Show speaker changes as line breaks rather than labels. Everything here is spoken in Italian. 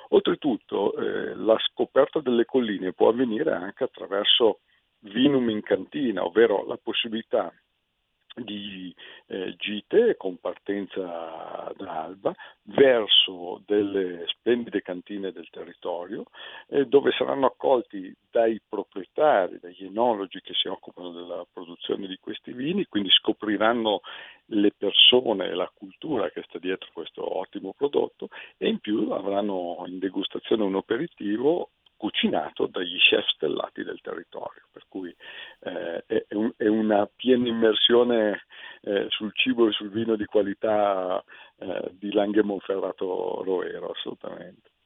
Oltretutto, la scoperta delle colline può avvenire anche attraverso vinum in cantina, ovvero la possibilità di gite con partenza da Alba verso delle splendide cantine del territorio, dove saranno accolti dai proprietari, dagli enologi che si occupano della produzione di questi vini, quindi scopriranno le persone e la cultura che sta dietro questo ottimo prodotto, e in più avranno in degustazione un aperitivo cucinato dagli chef stellati del territorio, per cui è una piena immersione sul cibo e sul vino di qualità di Langhe Monferrato Roero, assolutamente.